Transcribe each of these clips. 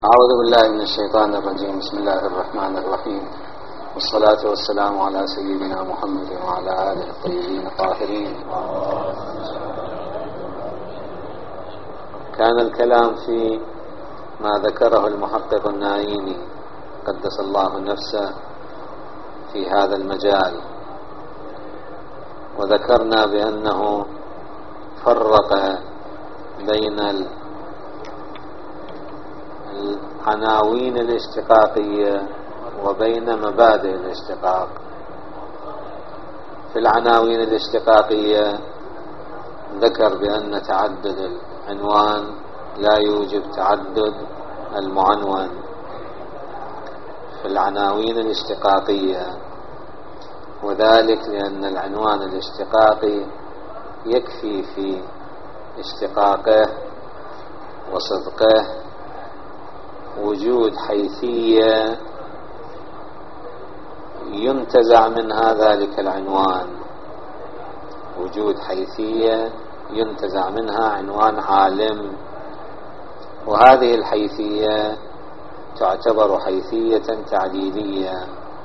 أعوذ بالله من الشيطان الرجيم. بسم الله الرحمن الرحيم، والصلاة والسلام على سيدنا محمد وعلى آله الطيبين الطاهرين. كان الكلام في ما ذكره المحقق النايني قدس الله نفسه في هذا المجال، وذكرنا بأنه فرق بين العناوين الاشتقاقية وبين مبادئ الاشتقاق. في العناوين الاشتقاقية ذكر بأن تعدد العنوان لا يوجب تعدد المعنون. في العناوين الاشتقاقية، وذلك لأن العنوان الاشتقاقي يكفي في اشتقاقه وصدقه وجود حيثية ينتزع منها ذلك العنوان، وجود حيثية ينتزع منها عنوان عالم، وهذه الحيثية تعتبر حيثية تعديلية.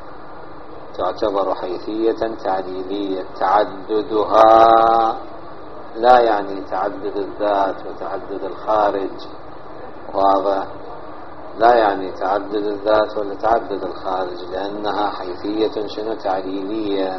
تعددها لا يعني تعدد الذات وتعدد الخارج، واضح؟ لا يعني تعدد الذات ولا تعدد الخارج، لأنها حيثية تعديلية.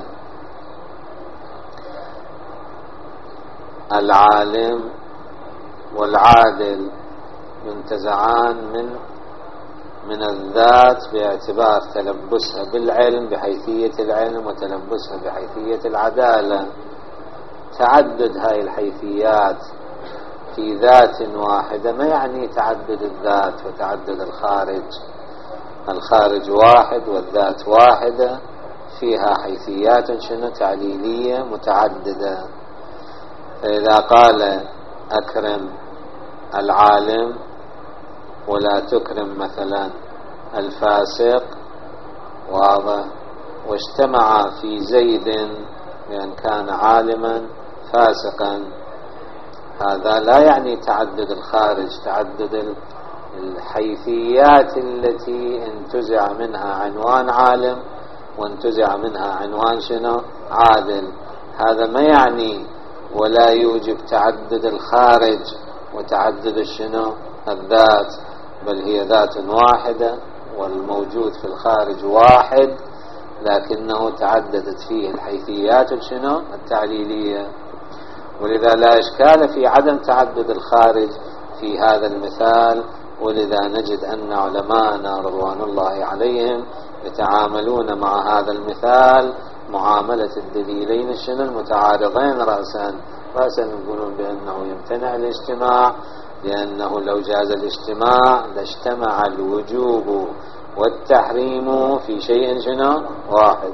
العالم والعادل ينتزعان من الذات باعتبار تلبسها بالعلم بحيثية العلم وتلبسها بحيثية العدالة. تعدد هاي الحيثيات في ذات واحدة ما يعني تعدد الذات وتعدد الخارج. الخارج واحد والذات واحدة، فيها حيثيات تعليلية متعددة. فإذا قال أكرم العالم ولا تكرم مثلا الفاسق، واضح، واجتمع في زيد لأن كان عالما فاسقا، هذا لا يعني تعدد الخارج، تعدد الحيثيات التي انتزع منها عنوان عالم وانتزع منها عنوان عادل. هذا ما يعني ولا يوجب تعدد الخارج وتعدد الذات، بل هي ذات واحدة والموجود في الخارج واحد، لكنه تعددت فيه الحيثيات التعليلية. ولذا لا إشكال في عدم تعدد الخارج في هذا المثال، ولذا نجد أن علماءنا رضوان الله عليهم يتعاملون مع هذا المثال معاملة الدليلين المتعارضين رأسا يقولون بأنه يمتنع الاجتماع، لأنه لو جاز الاجتماع لاجتمع الوجوب والتحريم في شيء واحد،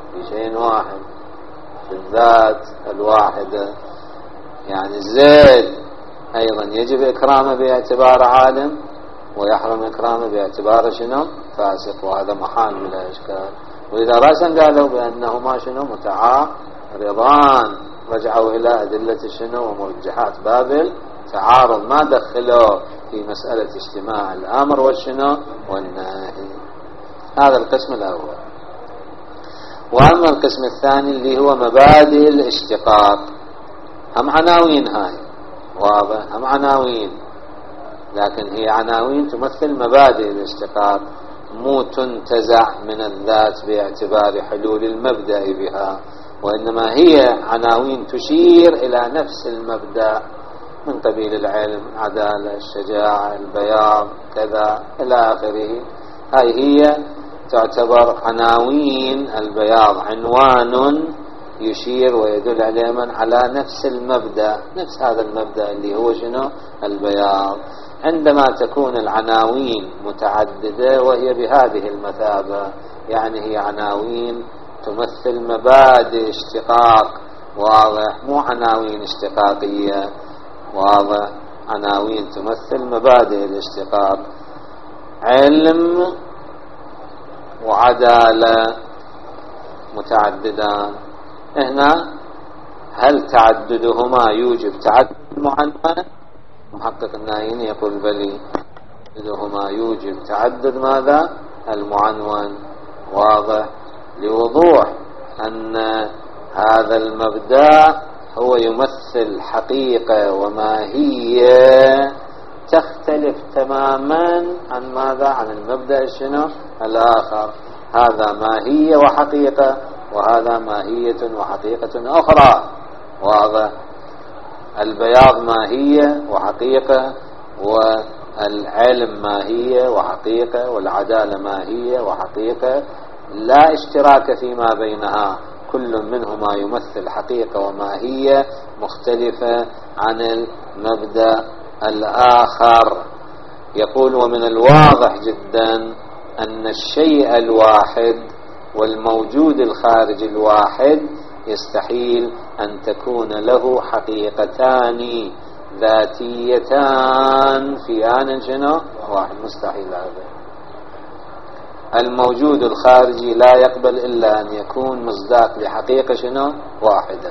في الذات الواحدة. يعني زيد أيضا يجب إكرامه باعتبار عالم ويحرم إكرامه باعتبار فاسق، وهذا محال بلا إشكال. وإذا رأسا قالوا بأنهما متعارضان، رجعوا إلى أدلة ومرجحات باب تعارض، ما دخلوا في مسألة اجتماع الأمر والنهي. هذا القسم الأول. وأما القسم الثاني اللي هو مبادئ الاشتقاق، هم عناوين، هاي واضح، هم عناوين، لكن هي عناوين تمثل مبادئ الاشتقاق، مو تنتزع من الذات باعتبار حلول المبدأ بها، وإنما هي عناوين تشير إلى نفس المبدأ من قبيل العلم، عدالة، الشجاعة، البياض، كذا إلى آخره. هاي هي تعتبر عناوين. البياض عنوان يشير ويدل عليه على نفس المبدأ، نفس هذا المبدأ اللي هو البياض. عندما تكون العناوين متعددة وهي بهذه المثابة، يعني هي عناوين تمثل مبادئ اشتقاق، واضح، مو عناوين اشتقاقية، واضح، عناوين تمثل مبادئ الاشتقاق. علم وعدالة متعددان، هنا هل تعددهما يوجب تعدد المعنون؟ محقق النايني يقول بلي، تعددهما يوجب تعدد ماذا؟ المعنون. واضح؟ لوضوح أن هذا المبدأ هو يمثل حقيقة وماهية تختلف تماما عن ماذا؟ عن المبدأ شنو؟ الآخر. هذا ماهية وحقيقة، وهذا ماهية وحقيقة أخرى. واضح؟ البياض ماهية وحقيقة، والعلم ماهية وحقيقة، والعدالة ماهية وحقيقة، لا اشتراك فيما بينها، كل منهما يمثل حقيقة وماهية مختلفة عن المبدأ الآخر. يقول: ومن الواضح جدا أن الشيء الواحد والموجود الخارج الواحد يستحيل أن تكون له حقيقتان ذاتيتان في آن شنو؟ واحد. مستحيل هذا. الموجود الخارجي لا يقبل إلا أن يكون مصداق لحقيقة شنو؟ واحدة.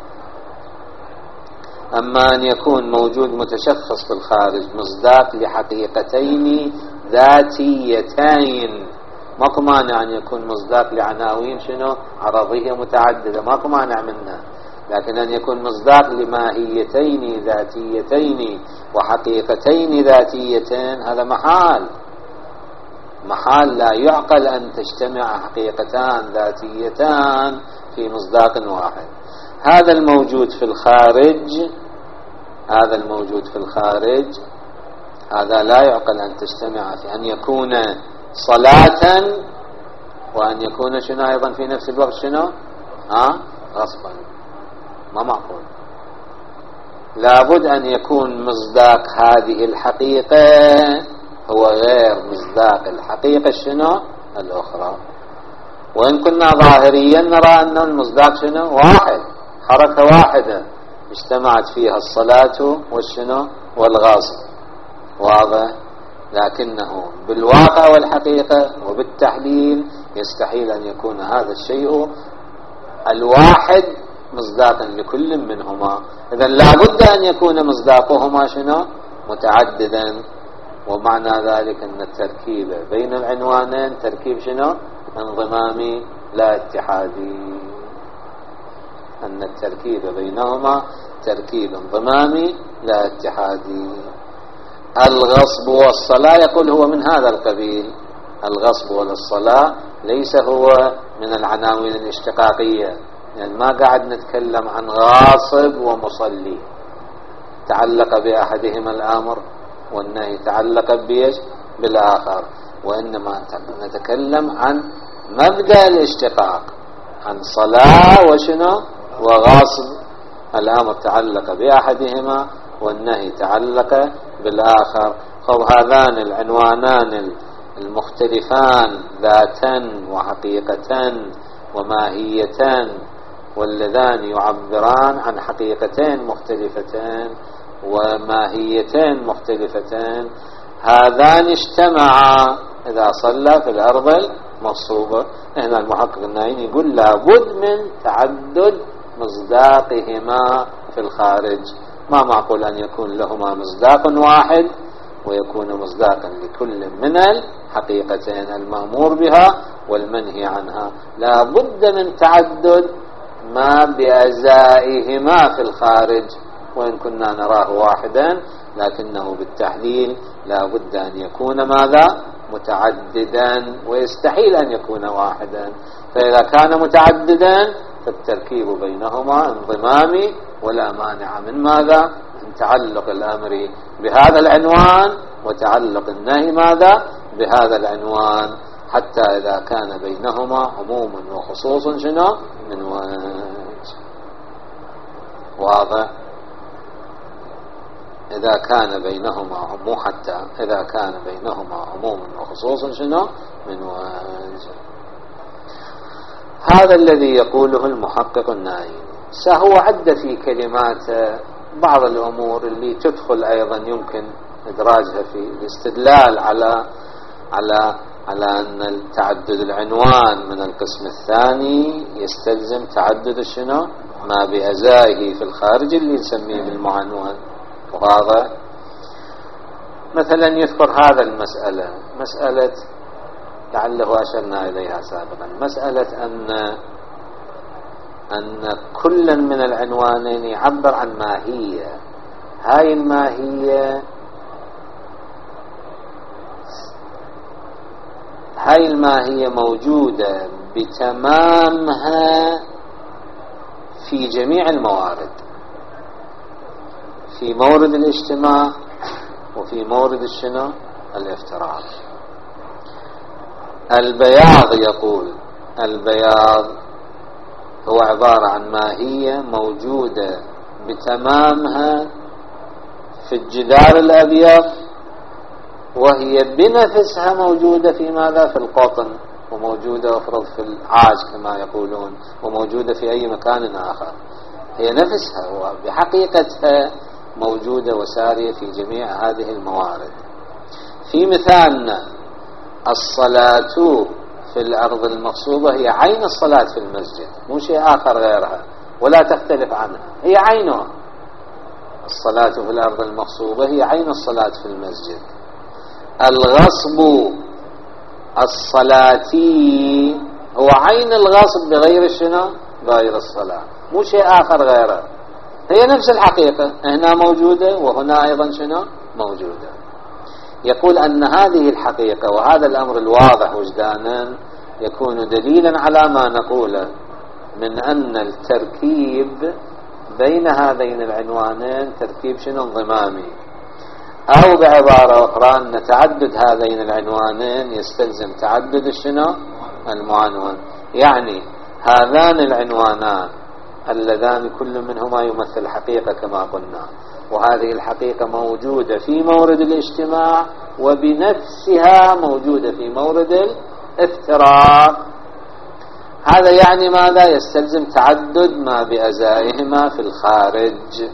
أما أن يكون موجود متشخص في الخارج مصداق لحقيقتين ذاتيتين، ماكو مانع أن يكون مصداق لعناوين شنو؟ عرضية متعددة، ماكو مانع منها. لكن أن يكون مصداق لماهيتين ذاتيتين وحقيقتين ذاتيتين، هذا محال لا يعقل أن تجتمع حقيقتان ذاتيتان في مصداق واحد. هذا الموجود في الخارج هذا لا يعقل أن تجتمع في أن يكون صلاة وأن يكون شنو أيضا في نفس الوقت شنو؟ غصبا. ما معقول. لابد أن يكون مصداق هذه الحقيقة هو غير مصداق الحقيقة شنو؟ الأخرى. وإن كنا ظاهريا نرى أن المصداق شنو؟ واحد، حركة واحدة اجتمعت فيها الصلاة والشنو؟ والغاصب. واضح؟ لكنه بالواقع والحقيقة وبالتحليل يستحيل أن يكون هذا الشيء الواحد مصداقا لكل منهما. إذن لابد أن يكون مصداقهما شنو؟ متعددا. ومعنى ذلك أن التركيب بين العنوانين تركيب شنو؟ انضمامي لا اتحادي. أن التركيب بينهما تركيب انضمامي لا اتحادي. الغصب والصلاة يقول هو من هذا القبيل. الغصب والصلاة ليس هو من العناوين الاشتقاقية، يعني ما قاعد نتكلم عن غاصب ومصلي تعلق بأحدهما الأمر والنهي تعلق بيش بالآخر، وإنما نتكلم عن مبدأ الاشتقاق، عن صلاة وشنو؟ وغاصب. الأمر تعلق بأحدهما والنهي تعلق بالآخر. هذان العنوانان المختلفان ذاتا وحقيقة وماهيتان، واللذان يعبران عن حقيقتين مختلفتين وماهيتين مختلفتين، هذان اجتمعا إذا صلى في الأرض المغصوبة. هنا المحقق النائين يقول لابد من تعدد مصداقهما في الخارج. ما معقول أن يكون لهما مصداق واحد ويكون مصداقا لكل من الحقيقتين المأمور بها والمنهي عنها. لا بد من تعدد ما بأزائهما في الخارج، وإن كنا نراه واحدا لكنه بالتحليل لا بد أن يكون ماذا؟ متعددا، ويستحيل أن يكون واحدا. فإذا كان متعددا فالتركيب بينهما انضمامي ولا مانع من ماذا؟ من تعلق الأمر بهذا العنوان وتعلق النهي ماذا؟ بهذا العنوان، حتى إذا كان بينهما عموم وخصوص شنو؟ من وجه. واضح؟ إذا كان بينهما حتى إذا كان بينهما عموم وخصوص شنو؟ من وجه. هذا الذي يقوله المحقق النائي. سهو عد في كلمات بعض الأمور اللي تدخل أيضا يمكن إدراجها في الاستدلال على أن تعدد العنوان من القسم الثاني يستلزم تعدد شنو؟ ما بأزائه في الخارج اللي نسميه بالمعنون. وهذا مثلا يذكر هذا المسألة، مسألة لعله أشرنا إليها سابقا، مسألة أن كلا من العنوانين يعبر عن ماهية، هاي الماهية موجودة بتمامها في جميع الموارد، في مورد الاجتماع وفي مورد الشنو الافتراق. البياض، يقول البياض هو عبارة عن ماهية موجودة بتمامها في الجدار الأبيض، وهي بنفسها موجودة في ماذا؟ في القطن، وموجودة أفرض في العاج كما يقولون، وموجودة في أي مكان آخر. هي نفسها وبحقيقتها موجودة وسارية في جميع هذه الموارد. في مثالنا الصلاة في الأرض المغصوبة هي عين الصلاة في المسجد، مو شيء آخر غيرها ولا تختلف عنها، هي عينها. الصلاة في الأرض المغصوبة هي عين الصلاة في المسجد. الغصب الصلاتي هو عين الغصب بغير شنو؟ غير الصلاة، مو شيء آخر غيره، هي نفس الحقيقة، هنا موجودة وهنا أيضا شنو موجودة. يقول أن هذه الحقيقة وهذا الأمر الواضح وجدانا يكون دليلا على ما نقوله من أن التركيب بين هذين العنوانين تركيب شنو؟ انضمامي، أو بعبارة أخرى أن تعدد هذين العنوانين يستلزم تعدد شنو؟ المعنون. يعني هذان العنوانان اللذان كل منهما يمثل حقيقة كما قلنا، وهذه الحقيقة موجودة في مورد الاجتماع وبنفسها موجودة في مورد الافتراق. هذا يعني ماذا؟ يستلزم تعدد ما بأزائهما في الخارج،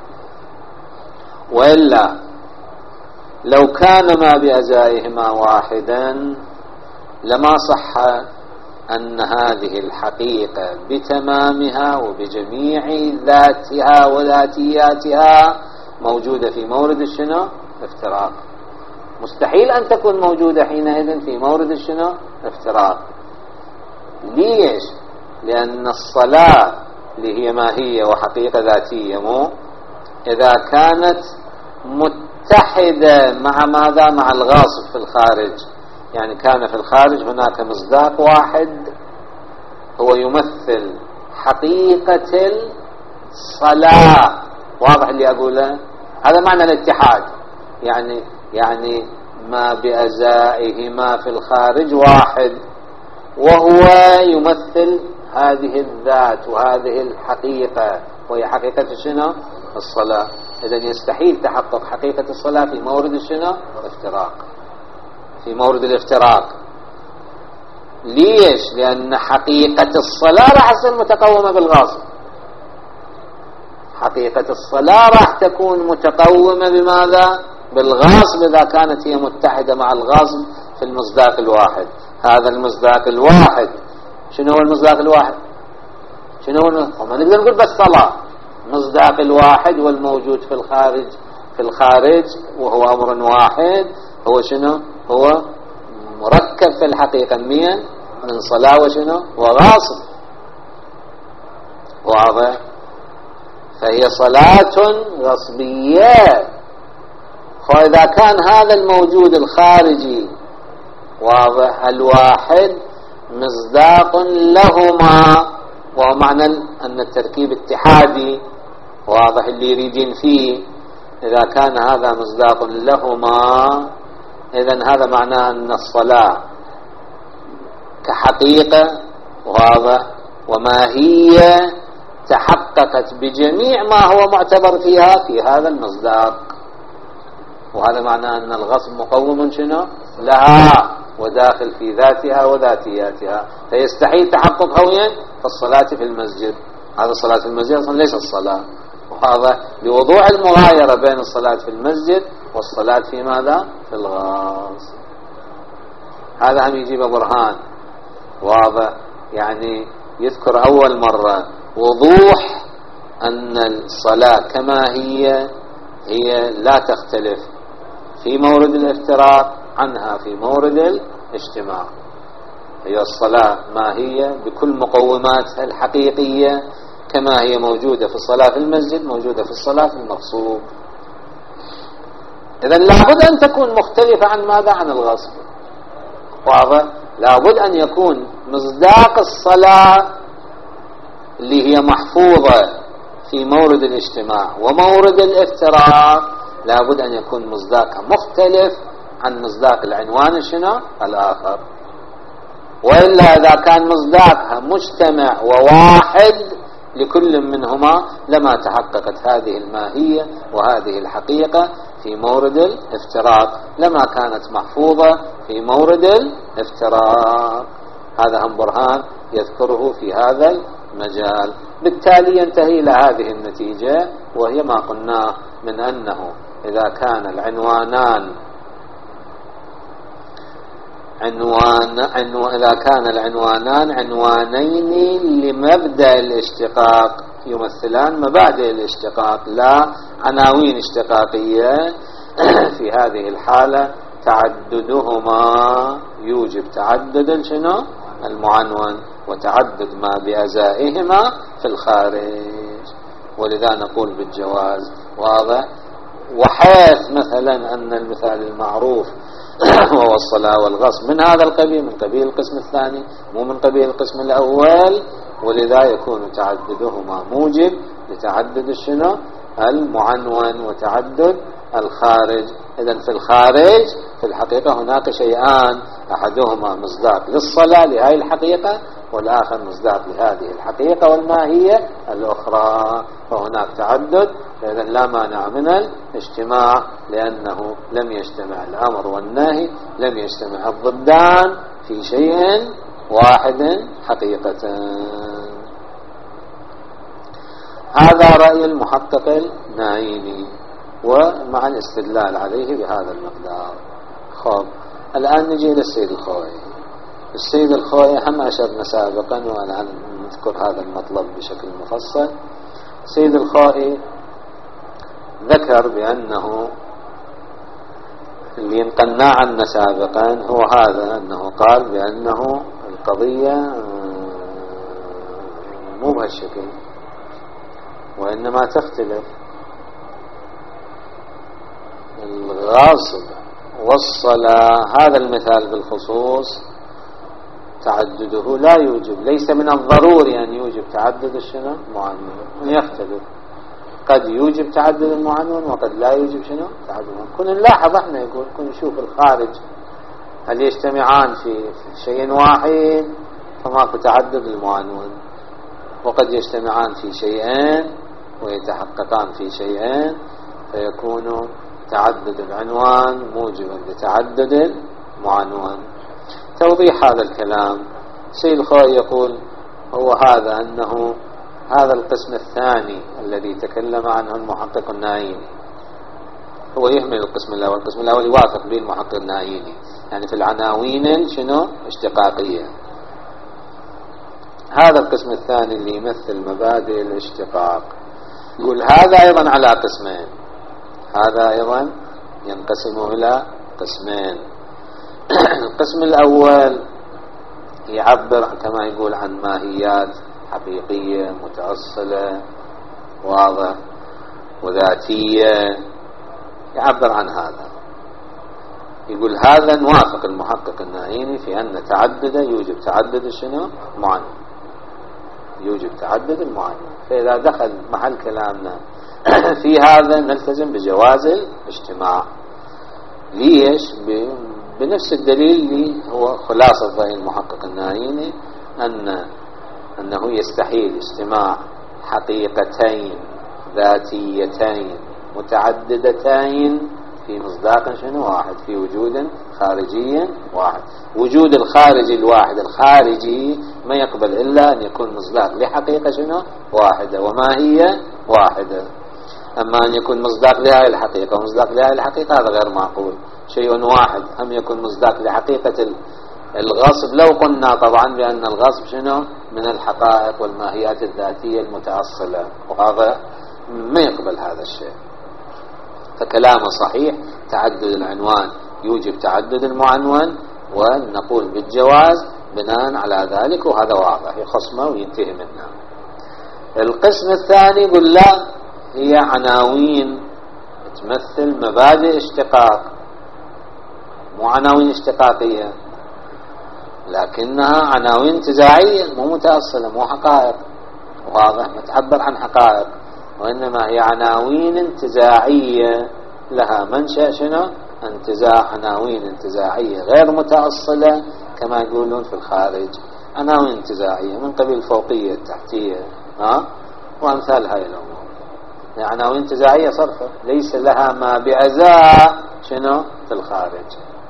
وإلا لو كان ما بأزائهما واحدا لما صح أن هذه الحقيقة بتمامها وبجميع ذاتها وذاتياتها موجودة في مورد الشنو؟ افتراق. مستحيل أن تكون موجودة حينئذ في مورد الشنو؟ افتراق. ليش؟ لأن الصلاة اللي هي ماهية وحقيقة ذاتية، مو إذا كانت متحدة مع ماذا؟ مع الغاصب في الخارج، يعني كان في الخارج هناك مصداق واحد هو يمثل حقيقة الصلاة، واضح اللي أقوله؟ هذا معنى الاتحاد، يعني ما بأزائهما في الخارج واحد، وهو يمثل هذه الذات وهذه الحقيقة، وهي حقيقة شنو؟ الصلاة. إذن يستحيل تحقق حقيقة الصلاة في مورد شنو؟ الافتراق، في مورد الافتراق. ليش؟ لأن حقيقة الصلاة راح تصير متقومة بالغاصب، حقيقة الصلاة راح تكون متقومة بماذا؟ بالغاصب، إذا كانت هي متحدة مع الغاصب في المصداق الواحد. هذا المصداق الواحد شنو هو المصداق الواحد؟ شنو هو؟ ما نقدر نقول بس صلاة. المصداق الواحد والموجود في الخارج وهو أمر واحد، هو شنو؟ هو مركب في الحقيقة من صلاة وشنو؟ وغاصب، واضح؟ فهي صلاة غصبية. فإذا كان هذا الموجود الخارجي واضح الواحد مصداق لهما، وهو معنى أن التركيب اتحادي، واضح اللي يريدين فيه، إذا كان هذا مصداق لهما إذن هذا معناه أن الصلاة كحقيقة واضح وماهية تحققت بجميع ما هو معتبر فيها في هذا المصداق، وهذا معناه أن الغصب مقوم شنو؟ لها وداخل في ذاتها وذاتياتها، فيستحيل تحققها وين؟ في الصلاة في المسجد. هذا الصلاة في المسجد أصلا ليس الصلاة، وهذا لوضوح المغايرة بين الصلاة في المسجد والصلاة في ماذا؟ في الغاصب. هذا هم يجيب برهان واضح، يعني يذكر أول مرة وضوح أن الصلاة كما هي لا تختلف في مورد الافتراق عنها في مورد الاجتماع. هي الصلاة ما هي بكل مقوماتها الحقيقية كما هي موجودة في الصلاة في المسجد موجودة في الصلاة في المغصوب. إذن لابد أن تكون مختلفة عن ماذا؟ عن الغصب. واضح؟ لابد أن يكون مصداق الصلاة اللي هي محفوظة في مورد الاجتماع ومورد الافتراق لابد أن يكون مصداقها مختلف عن مصداق العنوان شنو؟ الآخر. وإلا إذا كان مصداقها مجتمع وواحد لكل منهما لما تحققت هذه الماهية وهذه الحقيقة في مورد الافتراق، لما كانت محفوظة في مورد الافتراق. هذا هم برهان يذكره في هذا المجال. بالتالي ينتهي إلى هذه النتيجة، وهي ما قلناه من أنه إذا كان العنوانان إذا كان العنوانان عنوانين لمبدأ الاشتقاق يمثلان مبادئ الاشتقاق لا عناوين اشتقاقية، في هذه الحالة تعددهما يوجب تعدد شنو؟ المعنون وتعدد ما بأزائهما في الخارج، ولذا نقول بالجواز. واضح؟ وحيث مثلا أن المثال المعروف وهو الصلاة والغصب من هذا القبيل، من قبيل القسم الثاني مو من قبيل القسم الأول، ولذا يكون تعددهما موجب لتعدد شنو؟ المعنون وتعدد الخارج. إذن في الخارج في الحقيقة هناك شيئان، أحدهما مصداق للصلاة لهذه الحقيقة، والآخر مصداق لهذه الحقيقة والماهية الأخرى، فهناك تعدد. إذن لا مانع من الاجتماع، لأنه لم يجتمع الأمر والنهي، لم يجتمع الضدان في شيء واحد حقيقة. هذا رأي المحقق النايني ومع الاستدلال عليه بهذا المقدار. خب الآن نجي للسيد الخوئي. السيد الخوئي هم أشرنا سابقا والآن نذكر هذا المطلب بشكل مفصل. السيد الخوئي ذكر بأنه اللي انقلنا عنه سابقا هو هذا، أنه قال بأنه القضية مو بهالشكل وإنما تختلف. الغاصب والصلاة هذا المثال بالخصوص تعدده لا يوجب، ليس من الضروري أن يوجب تعدد شنو؟ المعنون، يختلف. قد يوجب تعدد المعنون وقد لا يوجب شنو؟ تعدد المعنون. كنا نلاحظ احنا يقول كنا نشوف الخارج هل يجتمعان في شيء واحد فماكو تعدد المعنون، وقد يجتمعان في شيئين ويتحققان في شيئين فيكون تعدد العنوان موجبا لتعدد المعنون. توضيح هذا الكلام سيد الخوئي يقول هو هذا، أنه هذا القسم الثاني الذي تكلم عنه المحقق النايني هو يهمل القسم الأول. القسم الأول يوافق به المحقق النايني، يعني في العناوين شنو؟ اشتقاقية. هذا القسم الثاني اللي يمثل مبادئ الاشتقاق يقول هذا أيضا على قسمين، هذا أيضا ينقسم إلى قسمين. القسم الأول يعبر كما يقول عن ماهيات حقيقية متأصلة واضح وذاتية، يعبر عن هذا. يقول هذا نوافق المحقق النايني في أن تعدد يوجب تعدد شنو؟ معنون، يوجب تعدد المعنون. فإذا دخل محل كلامنا في هذا نلتزم بجواز الاجتماع. ليش؟ بنفس الدليل اللي هو خلاصة رأي المحقق النايني أنه يستحيل اجتماع حقيقتين ذاتيتين متعددتين في مصداق شنو؟ واحد، في وجود خارجي واحد. وجود الخارجي الواحد الخارجي ما يقبل إلا أن يكون مصداق لحقيقة شنو؟ واحدة، وما هي واحدة. أما أن يكون مصداق لهذه الحقيقة ومصداق لهذه الحقيقة هذا غير معقول. شيء واحد أم يكون مصداق لحقيقة الغصب، لو قلنا طبعا بأن الغصب شنو؟ من الحقائق والماهيات الذاتية المتأصلة، وهذا ما يقبل هذا الشيء. فكلامه صحيح تعدد العنوان يوجب تعدد المعنون، ونقول بالجواز بناء على ذلك، وهذا واضح يخصمه وينتهي منه. القسم الثاني يقول لا، هي عناوين تمثل مبادئ اشتقاق، مو عناوين اشتقاقية، لكنها عناوين انتزاعية مو متأصلة، مو حقائق، واضح، ما تعبر عن حقائق، وإنما هي عناوين انتزاعية لها منشأ شنو؟ انتزاع، عناوين انتزاعية غير متأصلة كما يقولون في الخارج، عناوين انتزاعية من قبيل الفوقية التحتية وأمثال هاي الأمور، عناوين انتزاعية صرفة ليس لها ما بأزاء شنو في الخارج.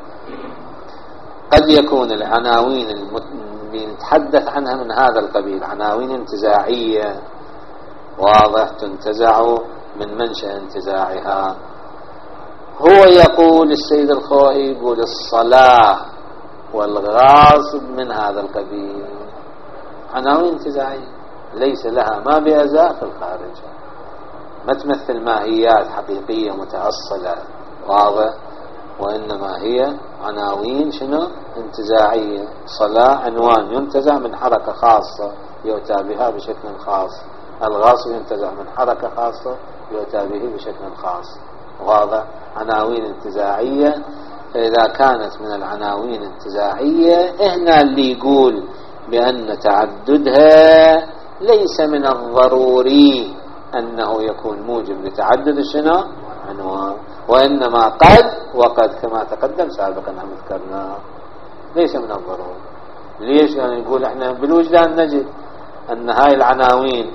قد يكون العناوين اللي نتحدث عنها من هذا القبيل عناوين انتزاعية، واضح، تنتزع من منشأ انتزاعها. هو يقول السيد الخوئي يقول الصلاة والغاصب من هذا القبيل، عناوين انتزاعية ليس لها ما بأزاء في الخارج، ما تمثل ماهيات حقيقية متأصلة، واضح، وإنما هي عناوين شنو؟ انتزاعية. صلاة عنوان ينتزع من حركة خاصة يؤتى بها بشكل خاص، الغاصب ينتزع من حركة خاصة يؤتى به بشكل خاص، واضح، عناوين انتزاعية. فإذا كانت من العناوين الانتزاعية هنا اللي يقول بأن تعددها ليس من الضروري أنه يكون موجب لتعدد شنو؟ عنوان، وإنما قد وقد كما تقدم سابقا عم ذكرنا، ليس من الضروري. ليش؟ يعني يقول احنا بالوجدان نجد أن هاي العناوين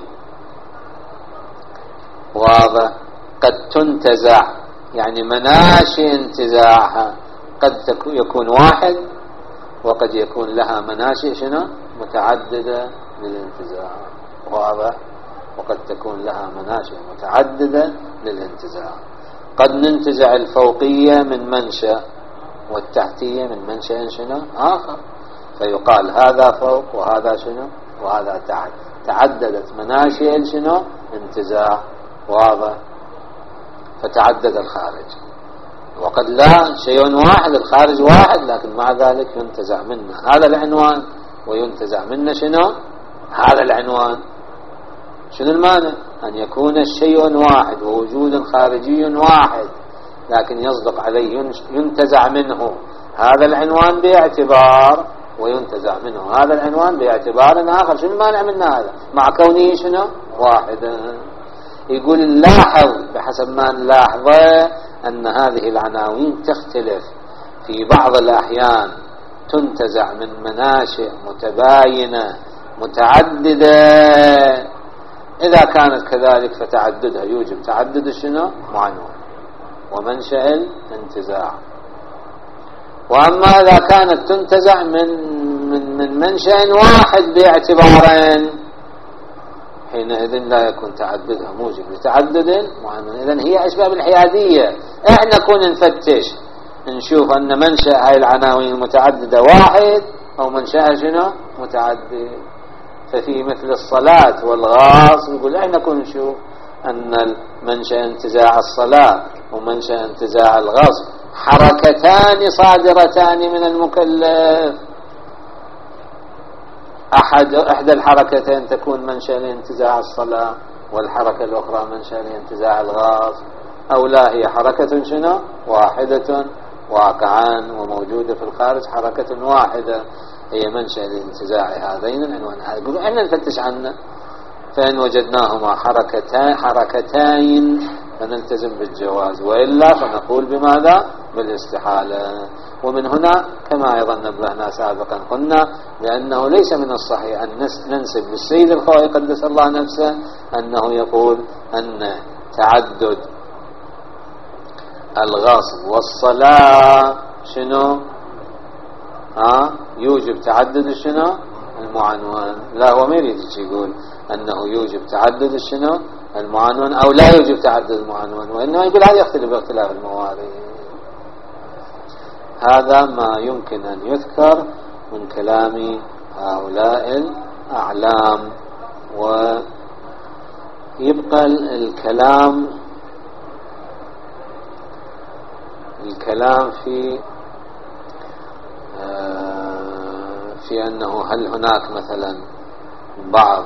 واضح قد تنتزع، يعني مناشئ انتزاعها قد يكون واحد، وقد يكون لها مناشئ شنو؟ متعددة للانتزاع، واضح، وقد تكون لها مناشئ متعددة للانتزاع. قد ننتزع الفوقية من منشأ والتحتية من منشأ شنو؟ آخر، فيقال هذا فوق وهذا شنو؟ وهذا تحت، تعددت مناشئ شنو؟ انتزاع، واضح، فتعدد الخارج. وقد لا، شيء واحد، الخارج واحد، لكن مع ذلك ينتزع منه هذا العنوان وينتزع منه شنو؟ هذا العنوان. شنو المانع؟ أن يكون الشيء واحد ووجود خارجي واحد، لكن يصدق عليه ينتزع منه هذا العنوان باعتبار، وينتزع منه هذا العنوان باعتبار آخر. شنو المانع من هذا مع كونه شنو؟ واحدا. يقول لاحظ بحسب ما نلاحظه أن هذه العناوين تختلف، في بعض الأحيان تنتزع من مناشئ متباينة متعددة، إذا كانت كذلك فتعددها يوجب تعدد شنو؟ معنون ومنشأ الانتزاع. وأما إذا كانت تنتزع من منشأ واحد باعتبارين، حينئذ لا يكون تعددها موجب لتعدد معنون. إذن هي أسباب الحيادية، احنا كون نفتش نشوف أن منشأ هاي العناوين المتعددة واحد أو منشأها شنو؟ متعدد. ففي مثل الصلاة والغاص نقول احنا كون نشوف أن منشأ انتزاع الصلاة ومنشأ انتزاع الغاص حركتان صادرتان من المكلف، إحدى الحركتين تكون منشأ لانتزاع الصلاة، والحركة الأخرى منشأ لانتزاع الغاص، أو لا هي حركة شنو؟ واحدة واقعان وموجودة في الخارج، حركة واحدة هي منشأ لانتزاع هذين العنوان. يقولوا احنا نفتش عنه، فإن وجدناهما حركتين فنلتزم بالجواز، وإلا فنقول بماذا؟ بالاستحالة. ومن هنا كما أيضا نبهنا سابقا قلنا لأنه ليس من الصحيح أن ننسب للسيد الخوئي قدس الله نفسه أنه يقول أن تعدد الغاصب والصلاة شنو؟ يوجب تعدد شنو؟ المعنون. لا، هو ما يريد يقول أنه يوجب تعدد شنو؟ المعنون أو لا يوجب تعدد المعنون، وإنما يقول هذا يختلف باختلاف الموارد. هذا ما يمكن أن يذكر من كلام هؤلاء الأعلام. ويبقى الكلام الكلام في أنه هل هناك مثلا بعض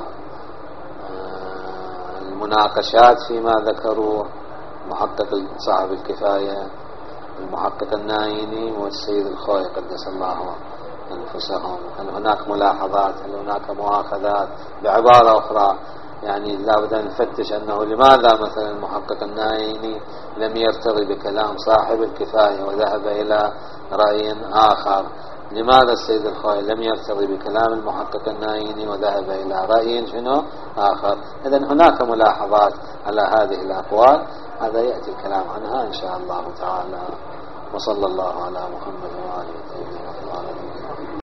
المناقشات فيما ذكروه محقق صاحب الكفاية المحقق النايني والسيد الخوي قدس الله أنفسهم، هل هناك ملاحظات، هل هناك مؤاخذات؟ بعبارة أخرى يعني لابد أن نفتش أنه لماذا مثلا المحقق النايني لم يرتضي بكلام صاحب الكفاية وذهب إلى رأي آخر، لماذا السيد الخوي لم يرتضي بكلام المحقق النايني وذهب إلى رأي شنو آخر. إذن هناك ملاحظات على هذه الأقوال، هذا يأتي الكلام عنها إن شاء الله تعالى. وصلى الله على محمد وآله وصحبه وسلم.